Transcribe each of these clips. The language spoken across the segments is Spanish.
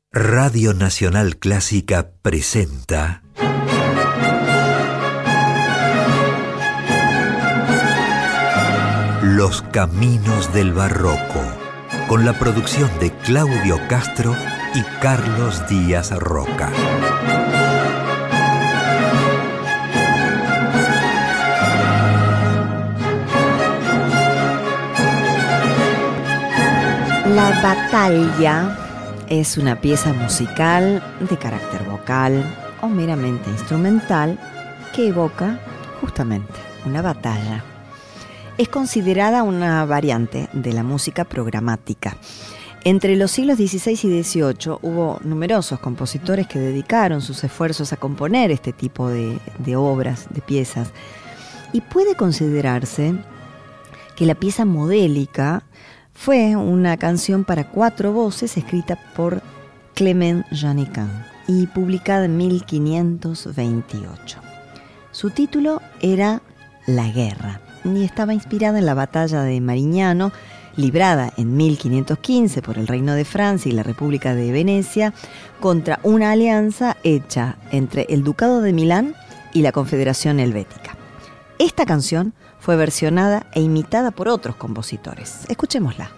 Radio Nacional Clásica presenta Los Caminos del Barroco, con la producción de Claudio Castro y Carlos Díaz Roca. La Battaglia es una pieza musical de carácter vocal o meramente instrumental que evoca justamente una batalla. Es considerada una variante de la música programática. Entre los siglos XVI y XVIII hubo numerosos compositores que dedicaron sus esfuerzos a componer este tipo de obras, de piezas, y puede considerarse que la pieza modélica fue una canción para 4 voces escrita por Clement Janican y publicada en 1528. Su título era La Guerra y estaba inspirada en la batalla de Marignano, librada en 1515 por el Reino de Francia y la República de Venecia contra una alianza hecha entre el Ducado de Milán y la Confederación Helvética. Esta canción fue versionada e imitada por otros compositores. Escuchémosla.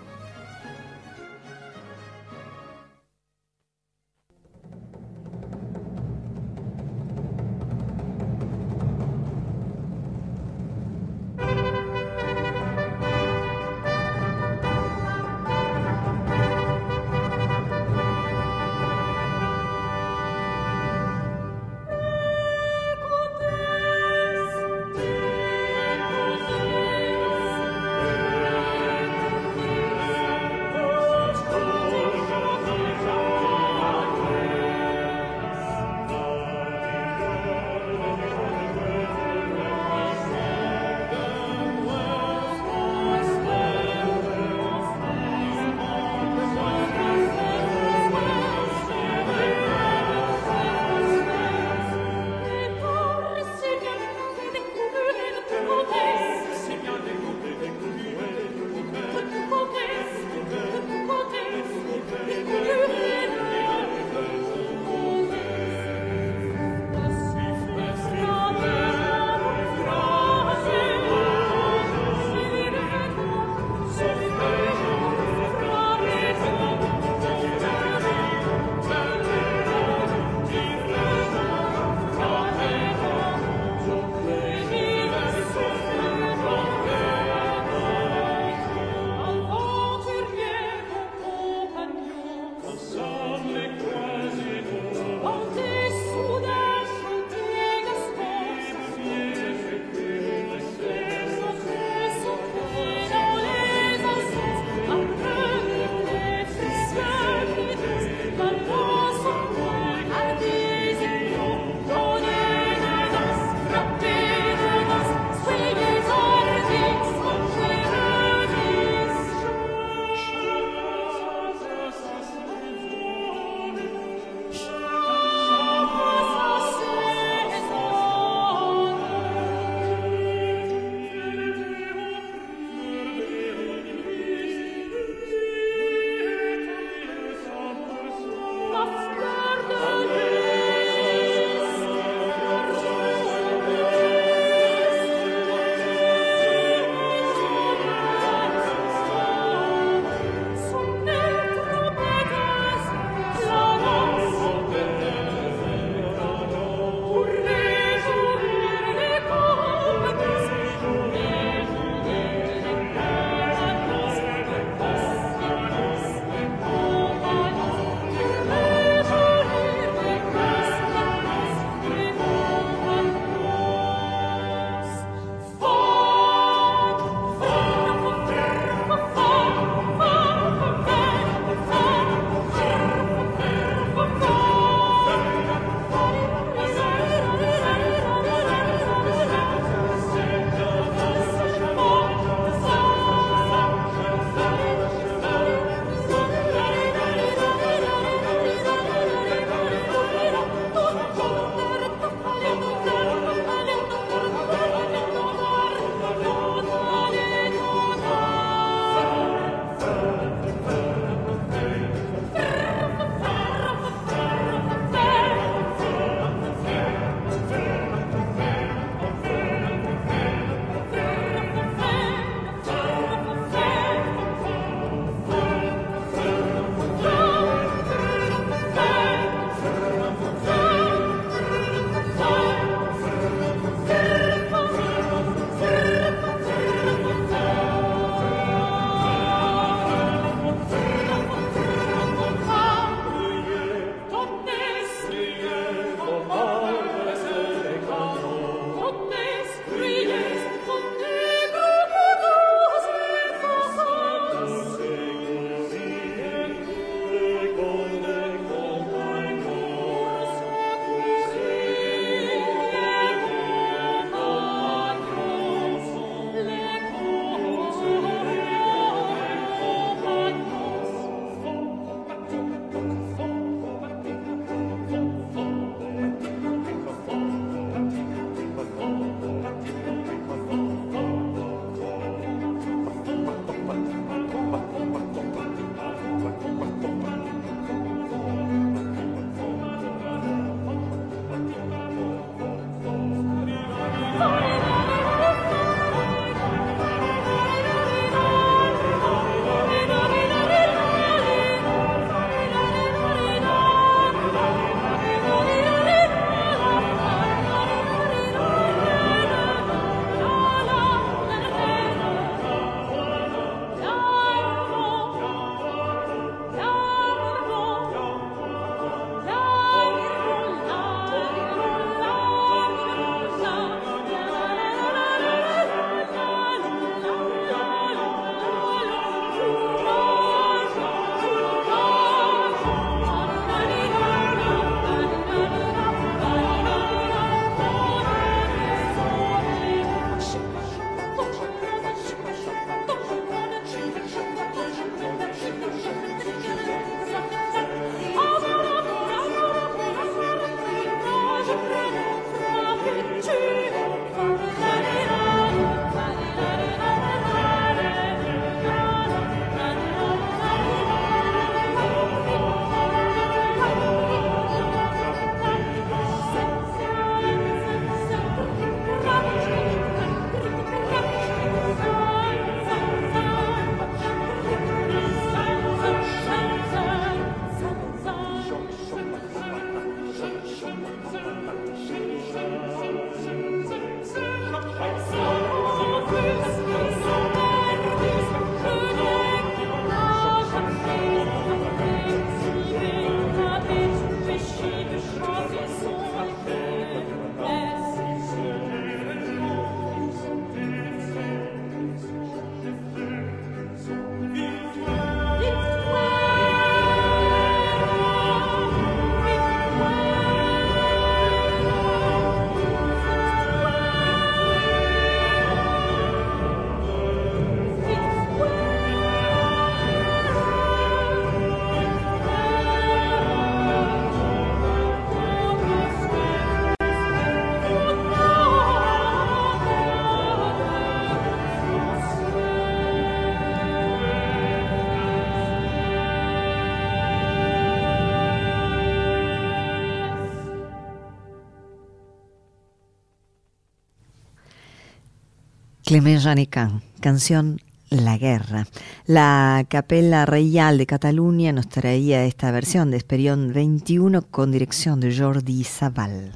Clement Janicán, canción La Guerra. La Capella Reial de Cataluña nos traía esta versión de Esperión 21 con dirección de Jordi Savall.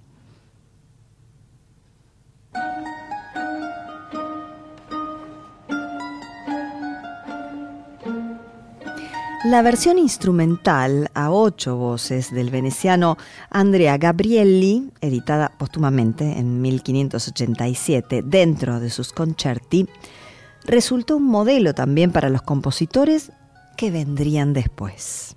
La versión instrumental a 8 voces del veneciano Andrea Gabrielli, editada póstumamente en 1587 dentro de sus concerti, resultó un modelo también para los compositores que vendrían después.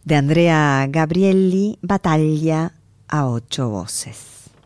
de Andrea Gabrielli, Battaglia a 8 voces.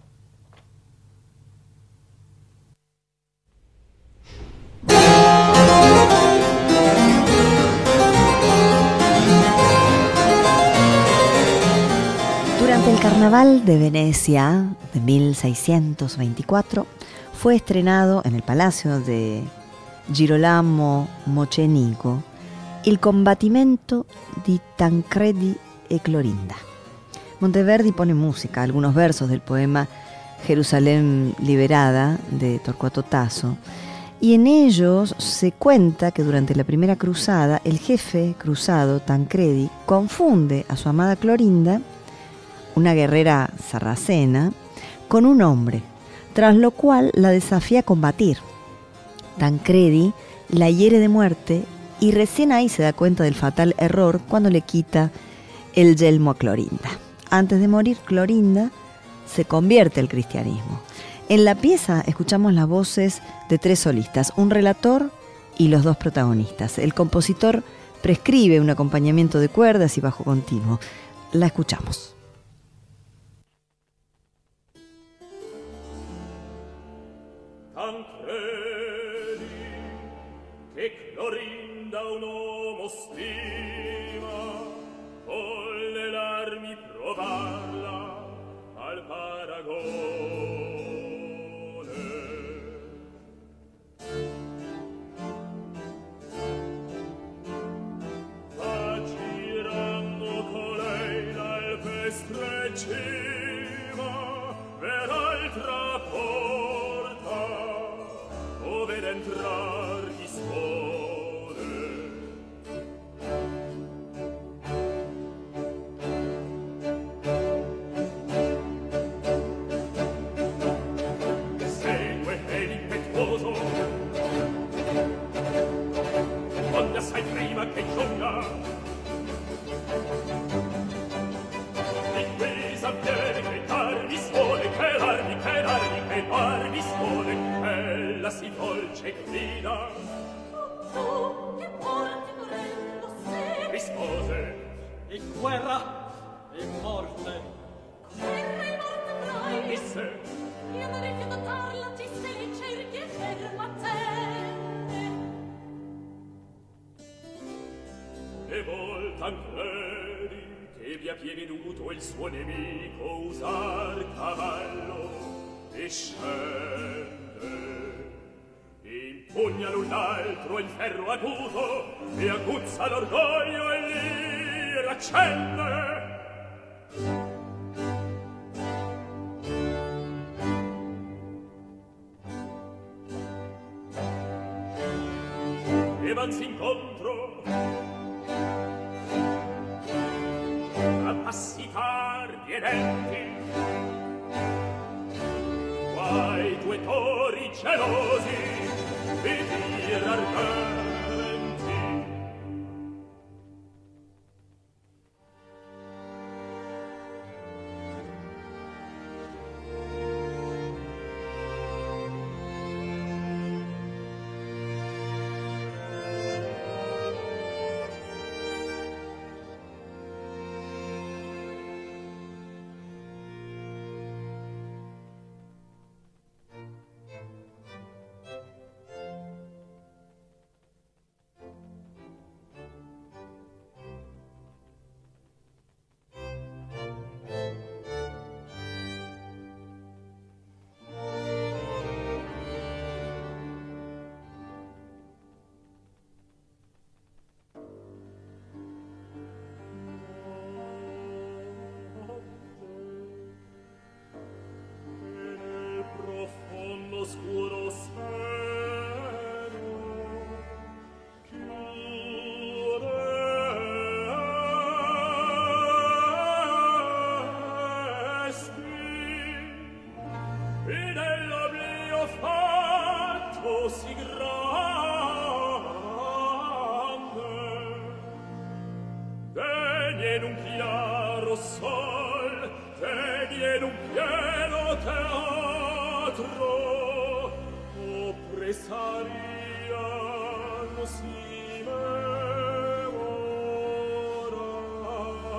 Durante el Carnaval de Venecia de 1624 fue estrenado en el Palacio de Girolamo Mocenigo Il combattimento di Tancredi e Clorinda. Monteverdi pone música a algunos versos del poema Jerusalén liberada de Torcuato Tasso, y en ellos se cuenta que durante la primera cruzada el jefe cruzado Tancredi confunde a su amada Clorinda, una guerrera sarracena, con un hombre, tras lo cual la desafía a combatir. Tancredi la hiere de muerte y recién ahí se da cuenta del fatal error cuando le quita el yelmo a Clorinda. Antes de morir, Clorinda se convierte al cristianismo. En la pieza escuchamos las voces de 3 solistas, un relator y los 2 protagonistas. El compositor prescribe un acompañamiento de cuerdas y bajo continuo. La escuchamos. Tancredi, che Clorinda un uomo stima, volle l'armi provarla al paragone. Aggirando colei l'alpestre cima, per altra porta, ove d'entrar dispone. Segue l'impetuoso, onde assai prima che giunga, di qui s'avviene che darvi suole, che darvi, che darvi, che darvi suole, ella si dolce grida. Tu che porti morendo sei, Rispose, e guerra e morte. guerra e morte avrai. disse, Io non rifiuto darla, ti se li cerchi e ferma te. e vol Tancredi che vi abbia veduto il suo nemico usar cavallo e scende, impugna l'un l'altro il ferro acuto e aguzza l'orgoglio e l'ira accende. E vansi incontro a passi tardi e lenti, guai 2 tori gelosi e dir ardenti. Oscuro seno chiudesti e nell'oblio fatto si grande degni in un chiaro sol, degni in un pieno teatro oppressarian si memora.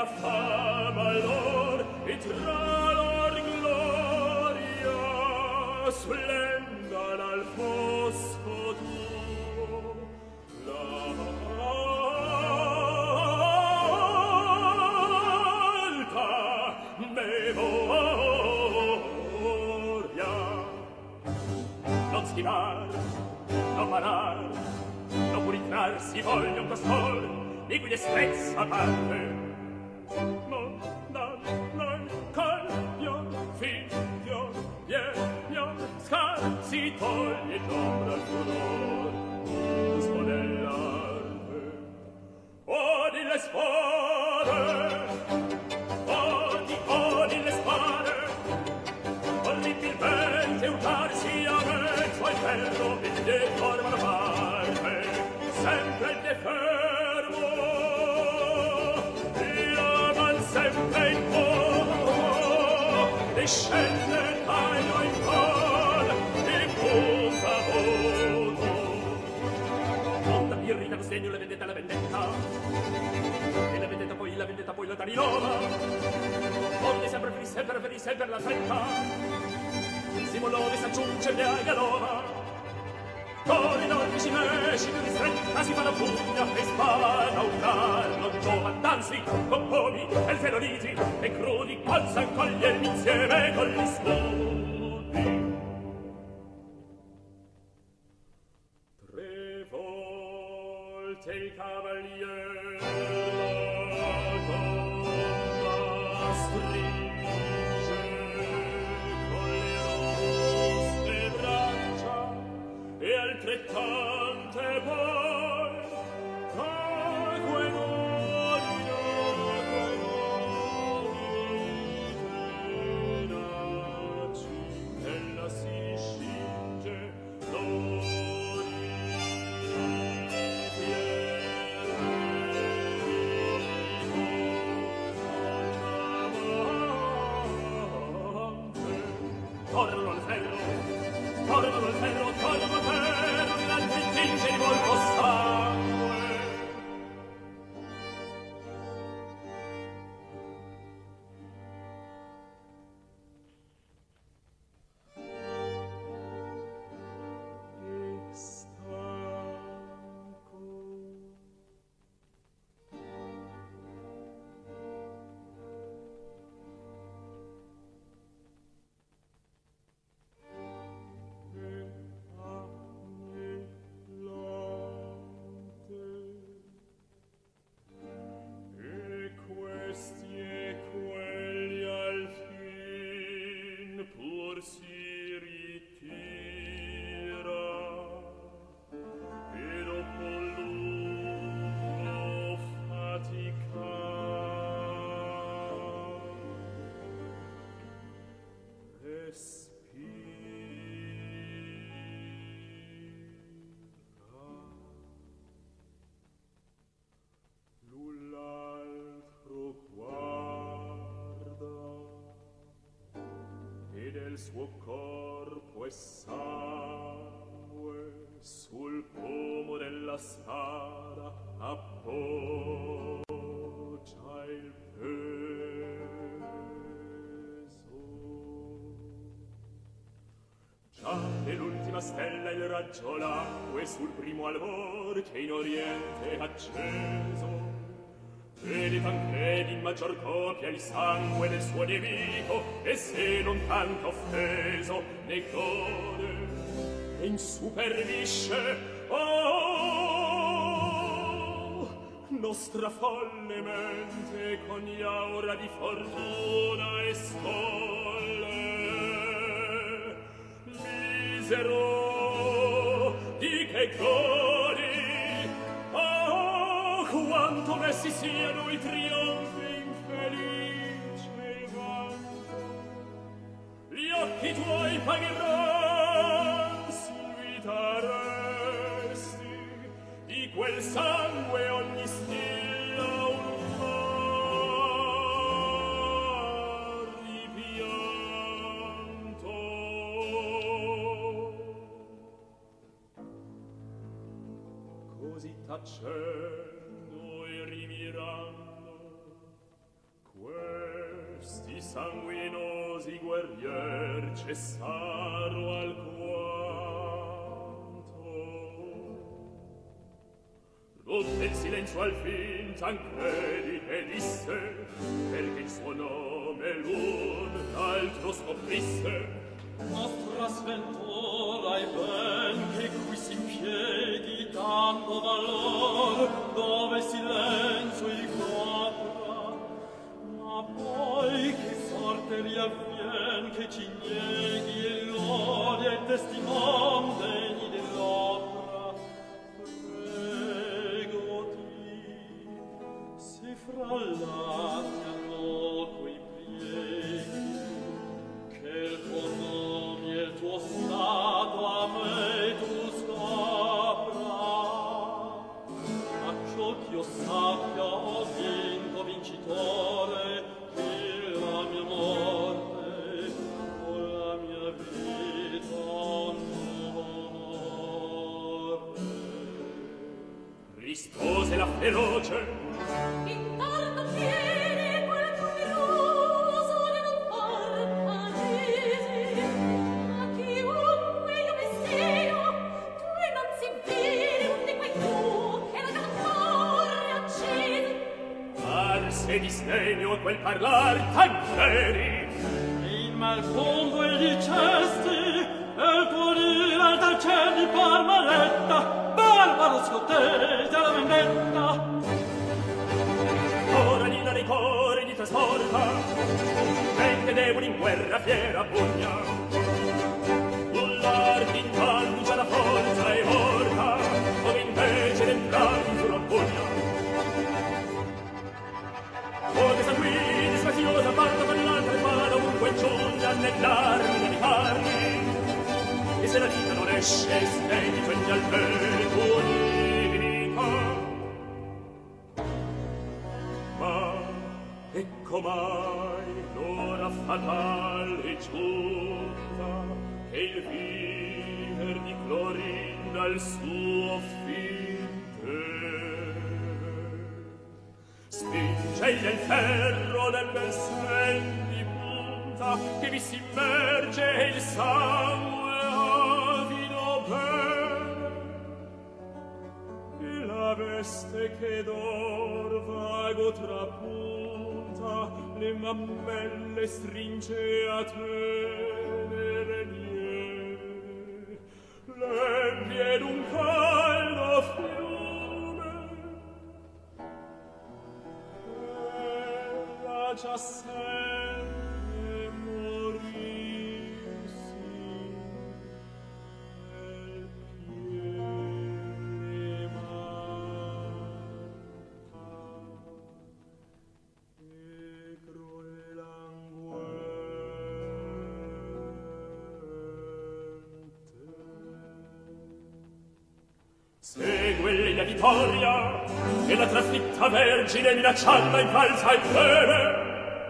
fama lor e tra lor gloria splenda dal fosco tuo l'alta memoria. Non schimar, non manar, non purificar si voglio un costor di cui destrezza parte. Non dal caglion, figlion, vienion, scar, si toglie l'ombra al furor, l'uso dell'arte. Odi le spade, odi le spade, orribilmente urtarsi a mezzo al ferro e le formano parte, sempre il defermo, sempre in po', e scende taglio in col, e punta voto. Onda pirrita con segno la vendetta, e la vendetta poi la tarinova. Onde sempre per la fretta, simulone s'aggiunge via galova. Con i nordici mesci più ristretta si fa la pugna e spara un carro giova, danzi, con pomi e feloriti e crudi, alza e coglie l'insieme con gli scudi. 3 volte il cavalier la donna stringe con le robuste braccia e altrettante poi acque nodi tenaci ella si scinge l'ori tornano al ferro, l'altri tinge di volto sangue. E stanco e questi e quelli al fin pur si ritira e dopo lungo faticar respira. L'altro guarda e del suo corpo e sangue sul pomo della spada appoggia il peso. Già nell'ultima stella il raggio l'acque sul primo albor che in oriente è acceso. Vede Tancredi in maggior copia il sangue del suo nemico, e se non tanto offeso ne gode e insuperbisce. Oh, nostra folle mente con gli aura di fortuna e scolle. Misero, di che godi, quanto messi siano i trionfi infelice il vanto. Gli occhi tuoi pagheran, sviteresti di quel sangue ogni stilla un mar di pianto. Così tacendo e rimirando Questi sanguinosi guerrier cessaro alquanto. Ruppe il silenzio al fin Tancredi e disse, perché il suo nome l'un l'altro scoprisse. Nostra sventura è ben che qui si impieghi tanto valor, dove silenzio il copra, ma poi che sorte riavvien che ci nieghi e lodi e testimon degni dell'opera. Pregoti, se fra l'atti hanno quei prieghi, che il tuo nome e il tuo stato a me tu scopra. Acciò ch'io sappia ho vinto vincitore, che la mia morte o la mia vita onore. Rispose la feroce, Intorno tieni quel numeroso di non far palesi, ma chiunque io mi stio, tu innanzi vedi un di quei tu che la gran torre accese. arse di sdegno quel parlar Tancredi. In mal fondo e dicesti, e il tuo dire dal ciel di Parmaletta, barbaro scottese alla vendetta. Ora nina dei cori di trasporta, gente deboli in guerra fiera pugna. L'arte intangia la forza e morta, dove invece d'entrare in furor pugna. Ode sanguini, spaziosa, banda con l'altra spada, ovunque giunga nell'armi di carni. E se la vita non esce, stenti quegli alberi unica. Ma ecco mai l'ora fatale è giunta, che il viver di Clorinda il suo fin spingegli il ferro del bel sen di punta, che vi si immerge il sangue avido bene, e la veste che d'or vago trapunta le mammelle stringe a tenere niente, l'empie d'un caldo fiume. Ella già sente morirsi nel piede matta e crollanguente. Segue la vittoria e la trafitta vergine minaccianda in falsa e breve.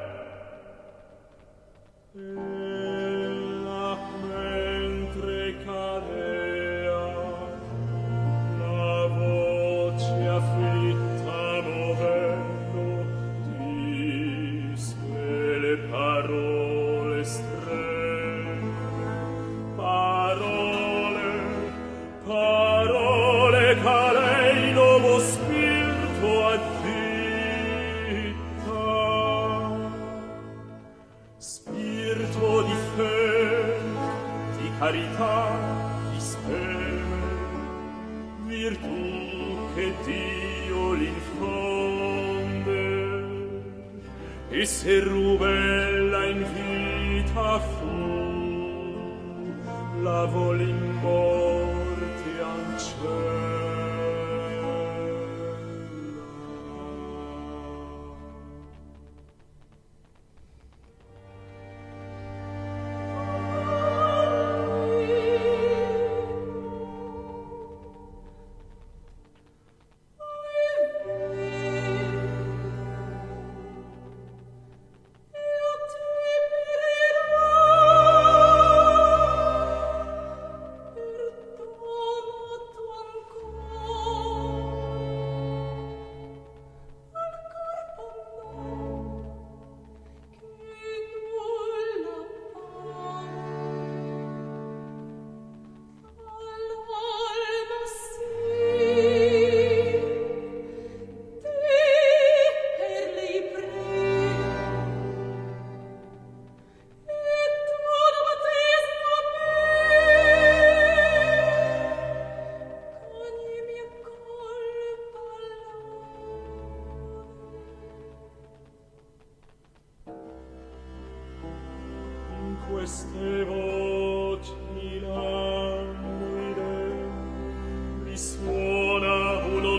Ella mentre cadea la voce afflitta movendo disse le parole strette, parole che lei nuovo spirito additta, spirito di fe, di carità, di speme, virtù che Dio l'infonde, e se rubella in vita fu, la vol in morte ancella. Perdono tu ancora.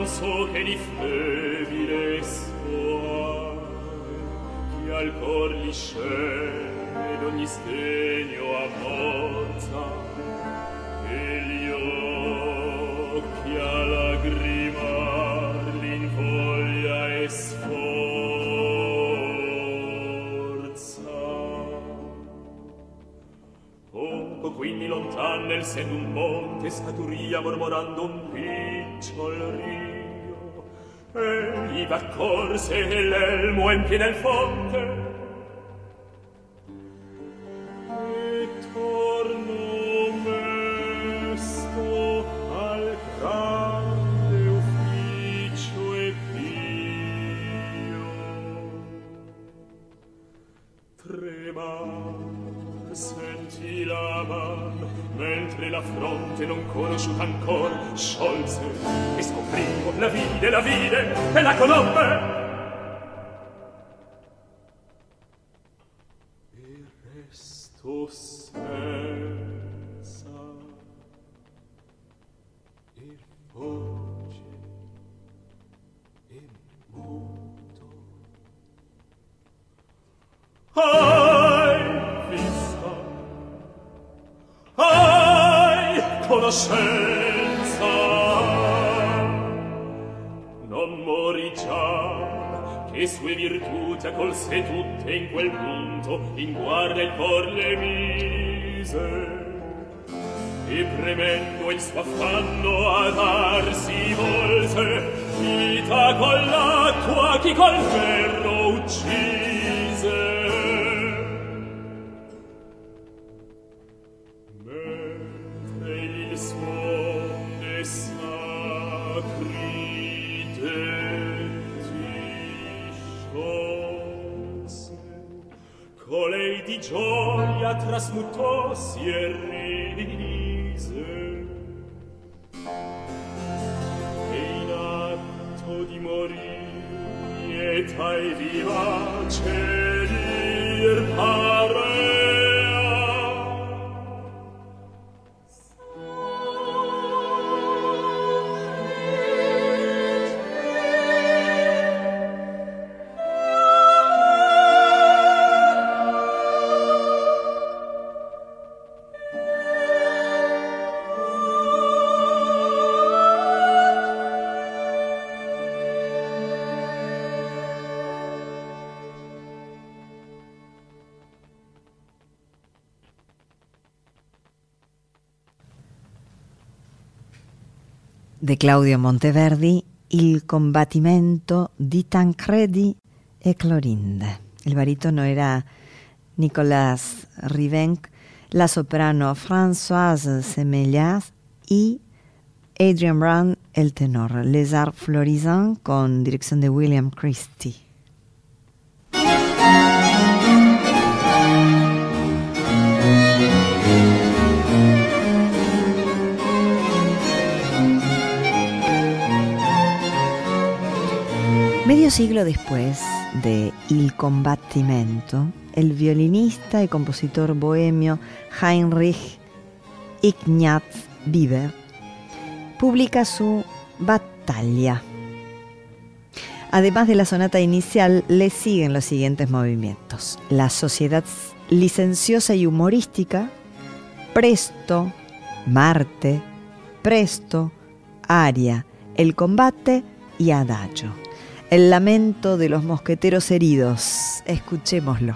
so che di flebile soave che al cor gli scende d'ogni sdegno ammorza e gli occhi a lagrimar l'invoglia e sforza. Poco quindi lontan nel sen d'un monte scaturia mormorando un picciol rio e iva accorse l'elmo empie nel fonte e torno mesto al grande ufficio e pio tremar sentì la man mentre la fronte non conosciuta ancor sciolse e scoprivo la vide e la conobbe e resto senza e voce e muto. Conoscenza non mori già che sue virtute accolse tutte in quel punto in guardia il cor le mise e premendo il suo affanno a darsi volse vita con l'acqua chi col ferro uccise. Colei di gioia trasmutossi e rise e in atto di morire lieta e vivace dir parea. De Claudio Monteverdi, Il combattimento di Tancredi e Clorinde. Il baritono era Nicolas Rivenc, la soprano Françoise Semellas y Adrian Brown el tenor. Les Arts Florissants con dirección de William Christie. Medio siglo después de Il combattimento, el violinista y compositor bohemio Heinrich Ignaz Biber publica su Battaglia. Además de la sonata inicial, le siguen los siguientes movimientos: la sociedad licenciosa y humorística, Presto, Marte, Presto, Aria, el combate y Adagio. El lamento de los mosqueteros heridos. Escuchémoslo.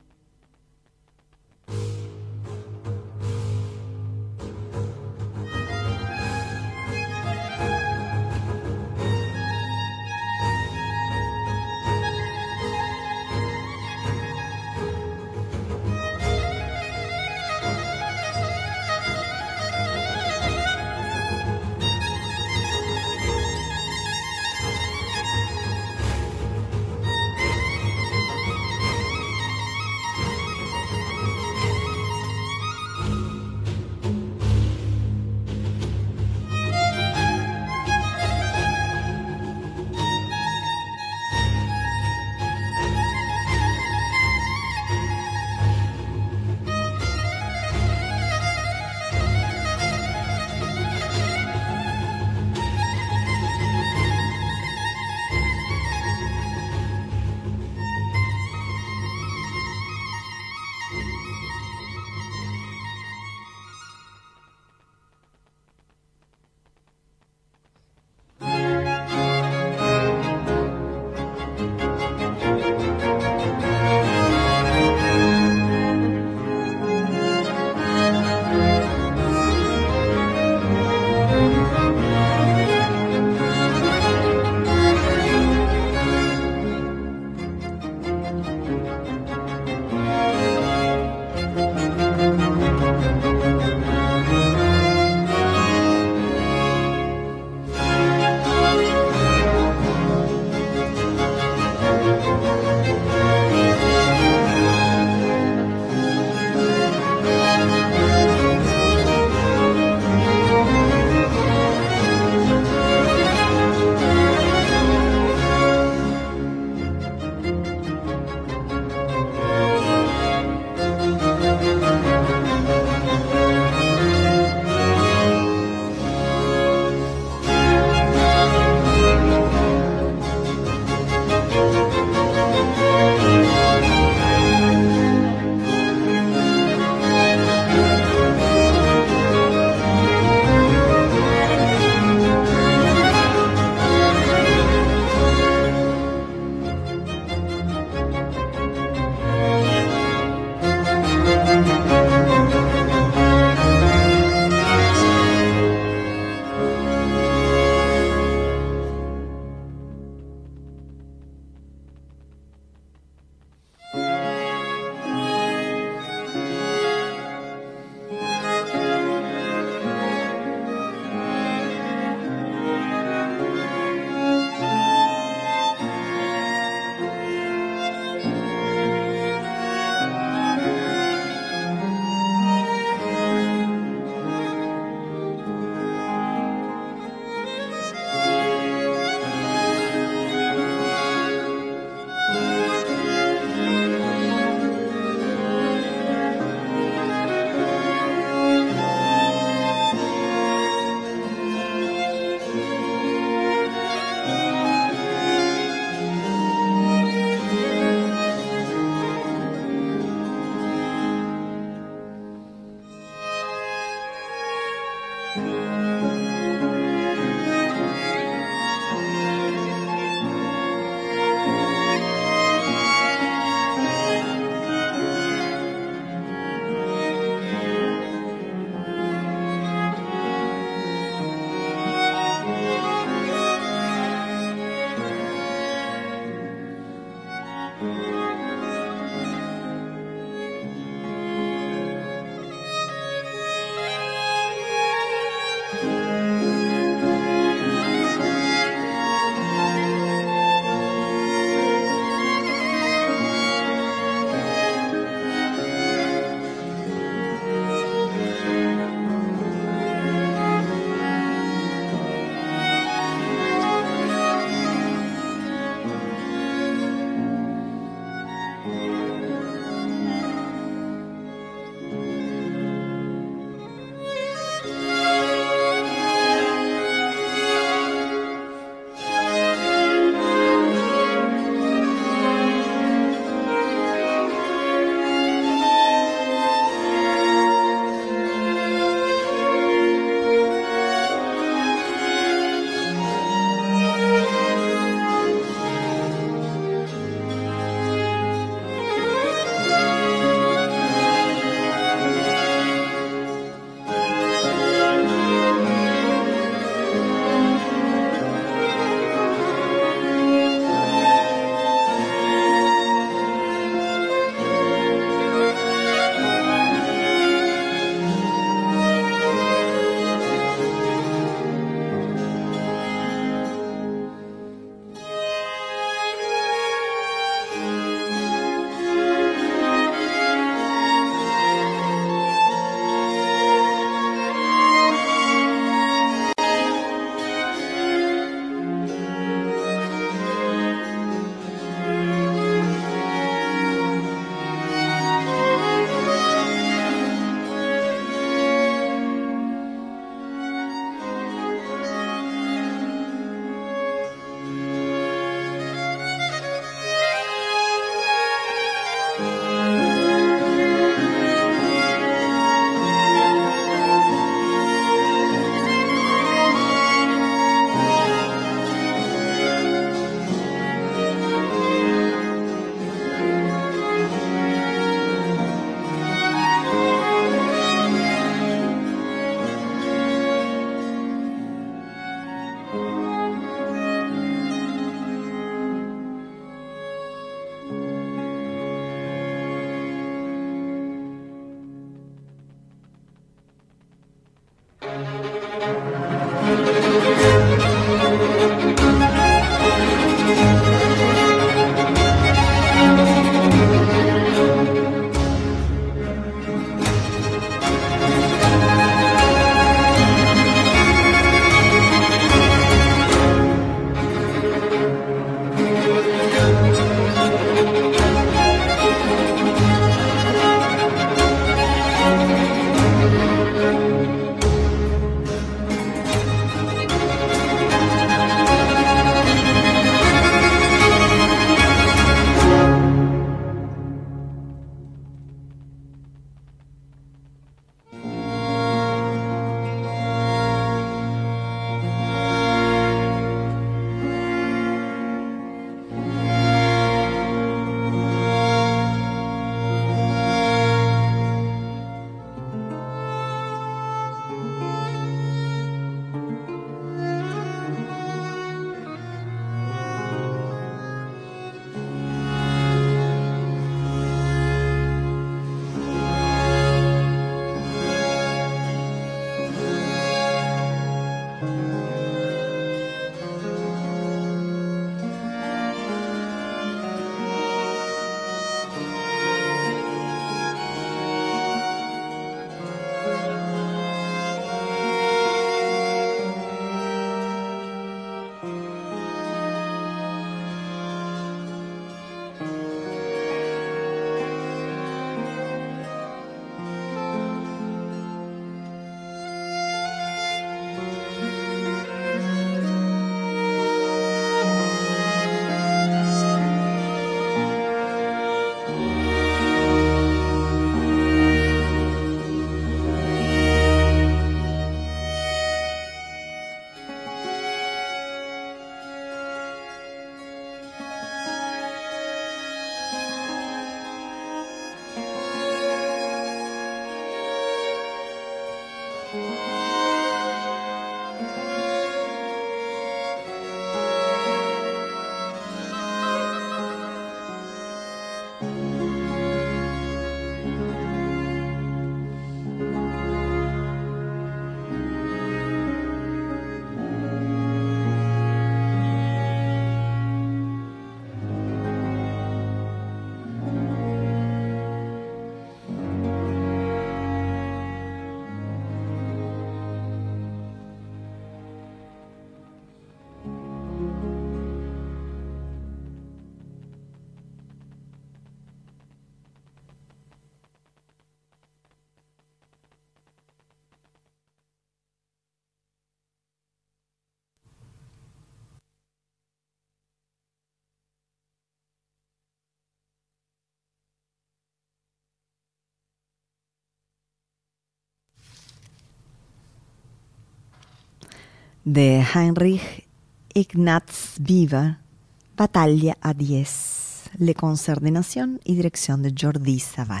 De Heinrich Ignaz Biber, Batalla a 10, Le Concert de Nación y dirección de Jordi Savall.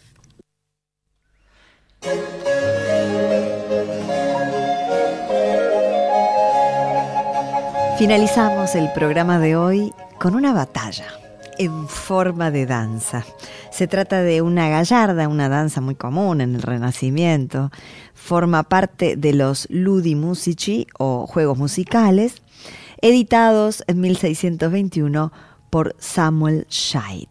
Finalizamos el programa de hoy con una batalla en forma de danza. Se trata de una gallarda, una danza muy común en el Renacimiento. Forma parte de los Ludi Musici o Juegos Musicales, editados en 1621 por Samuel Scheidt.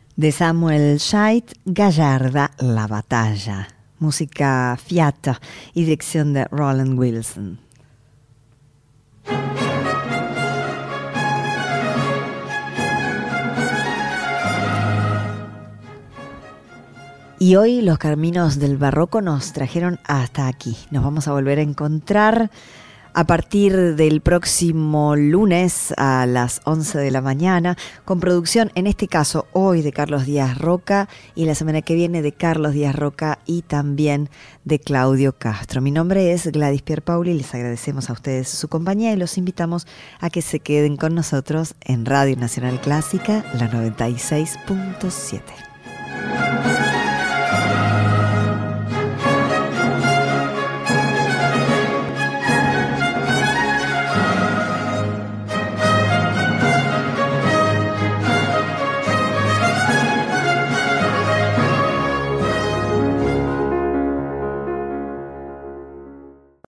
De Samuel Scheidt, Gallarda, La Batalla. Música Fiat y dirección de Roland Wilson. Y hoy los caminos del barroco nos trajeron hasta aquí. Nos vamos a volver a encontrar a partir del próximo lunes a las 11 de la mañana, con producción, en este caso hoy, de Carlos Díaz Roca, y la semana que viene de Carlos Díaz Roca y también de Claudio Castro. Mi nombre es Gladys Pierpaoli, les agradecemos a ustedes su compañía y los invitamos a que se queden con nosotros en Radio Nacional Clásica, la 96.7.